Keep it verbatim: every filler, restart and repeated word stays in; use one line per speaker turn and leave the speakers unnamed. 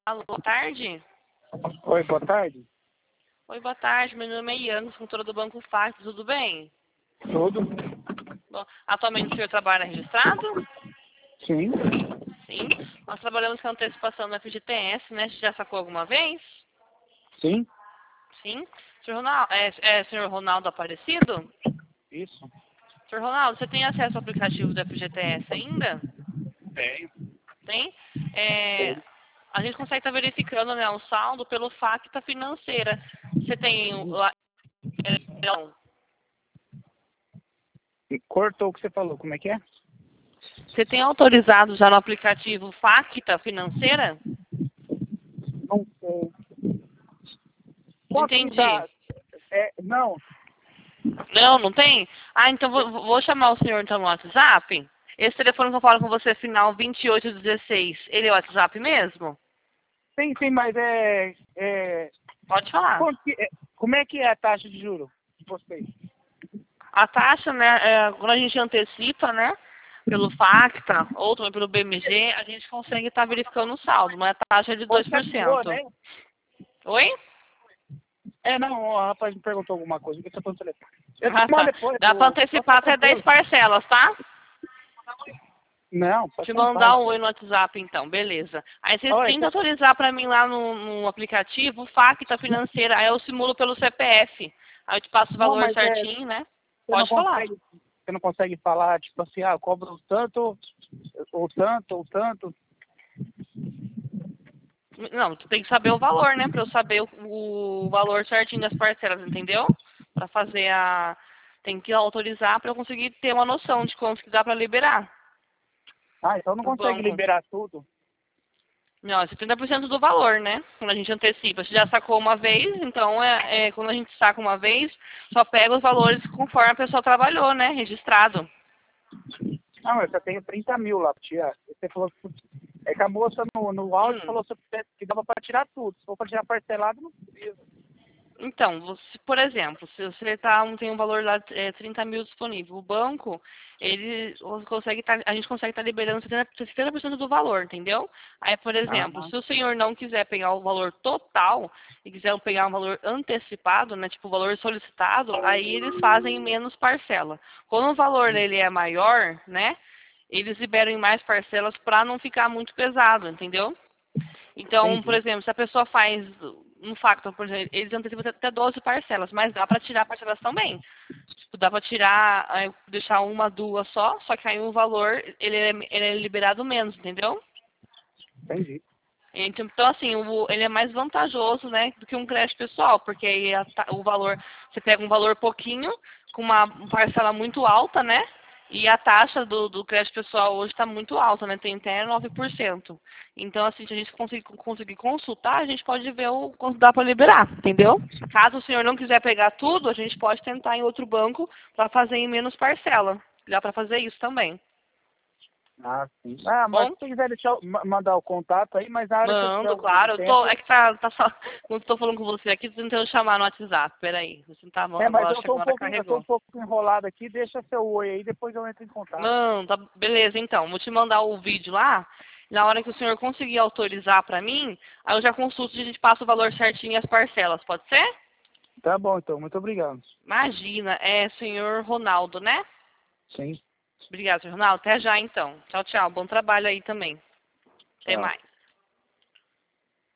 Alô, boa tarde.
Oi, boa tarde.
Oi, boa tarde. Meu nome é Ian, consultora do Banco Facto. Tudo bem?
Tudo?
Bom, atualmente o senhor trabalha registrado?
Sim.
Sim. Nós trabalhamos com antecipação no F G T S, né? Você já sacou alguma vez?
Sim.
Sim. Senhor Ronaldo, é, é senhor Ronaldo Aparecido?
Isso.
Senhor Ronaldo, você tem acesso ao aplicativo do F G T S ainda?
Tenho.
Tem? É,
Tenho.
a gente consegue estar verificando, né, o saldo pelo Facta Financeira. Você tem o... a-
E cortou o que você falou, como é que é?
Você tem autorizado já no aplicativo Facta Financeira?
Não sei.
Não
Posso te
entendi.
dar? É, não.
Não, não tem? Ah, então vou, vou chamar o senhor então no WhatsApp. Esse telefone que eu falo com você, final vinte e oito dezesseis, ele é o WhatsApp mesmo?
Sim, sim, mas é... é,
Pode falar.
como, que é como é que é a taxa de juros de vocês?
A taxa, né, é, quando a gente antecipa, né, pelo Facta ou também pelo B M G, a gente consegue estar verificando o saldo, mas a taxa é de dois
Você
por
avisou,
cento.
né?
Oi?
É, não, o rapaz me perguntou alguma coisa, que eu tô no telefone. Eu te
Ah,
mando
tá.
depois,
Dá para
o... pode
antecipar
ficar
até dez
tranquilo.
parcelas, tá?
Não, pode
Te
ficar em paz.
mandar um oi no WhatsApp, então, beleza. Aí vocês
Olha,
tentam
você...
autorizar para mim lá no, no aplicativo, Facta Financeira, aí eu simulo pelo C P F. Aí eu te passo o
Não,
valor
mas é...
certinho, né?
Você não
Pode falar.
consegue... Você não consegue falar, tipo assim, ah, eu cobro tanto, ou tanto, ou tanto.
Não, tu tem que saber o valor, né? Para eu saber o, o valor certinho das parcelas, entendeu? Para fazer a... Tem que autorizar para eu conseguir ter uma noção de quanto que dá para liberar
Ah, então não
pro
consegue
banco.
liberar tudo.
Não, é setenta por cento do valor, né? Quando a gente antecipa. Você já sacou uma vez, então é, é quando a gente saca uma vez, só pega os valores conforme a pessoa trabalhou, né? Registrado.
Não, eu só tenho trinta mil lá pra tirar. Você falou que, é que a moça no, no áudio
Hum.
falou que dava pra tirar tudo. Se for pra tirar parcelado, não precisa.
Então, você, por exemplo, se você tá, um- tem um valor lá, é, trinta mil disponível, o banco, ele consegue tá, a gente consegue estar liberando setenta setenta por cento do valor, entendeu? Aí, por exemplo,
Aham.
se o senhor não quiser pegar o valor total e quiser pegar um valor antecipado, né, tipo o valor solicitado, aí eles fazem menos parcela. Quando o valor ele é maior, né, eles liberam em mais parcelas para não ficar muito pesado, entendeu? Então, por
Entendi.
exemplo, se a pessoa faz um facto, por exemplo, eles antecipam até doze parcelas, mas dá para tirar parcelas também. Tipo, dá para tirar, aí, deixar uma, duas só, só que aí o valor, ele é, ele é liberado menos, entendeu?
Entendi.
Então, então, assim, o, ele é mais vantajoso, né, do que um crédito pessoal, porque aí a ta- o valor, você pega um valor pouquinho, com uma parcela muito alta, né, e a taxa do, do crédito pessoal hoje está muito alta, né, tem até nove por cento. Então, assim, se a gente conseguir, conseguir consultar, a gente pode ver o quanto dá para liberar, entendeu? Caso o senhor não quiser pegar tudo, a gente pode tentar em outro banco para fazer em menos parcela. Dá para fazer isso também,
Ah, sim.
tá
Ah, mas
bom?
se você quiser deixar, eu- ma- mandar o contato aí, mas na hora que eu tiver
Mando,
um
claro. Eu tô,
tempo...
é que tá, tá só. Não tô falando com você aqui, tô tentando chamar no WhatsApp. Peraí. Você tá,
É, mas
agora,
eu
acho que
tô um
agora
pouco, eu tô um
carregou.
pouco enrolado aqui, deixa seu oi aí, depois eu entro em contato.
Não, tá, beleza, então. Vou te mandar o vídeo lá. Na hora que o senhor conseguir autorizar pra mim, aí eu já consulto e a gente passa o valor certinho e as parcelas, pode ser?
Tá bom, então, muito obrigado.
Imagina, é senhor Ronaldo, né?
Sim.
Obrigado, senhor Ronaldo. Até já, então. Tchau, tchau. Bom trabalho aí também. Até
Tchau.
mais.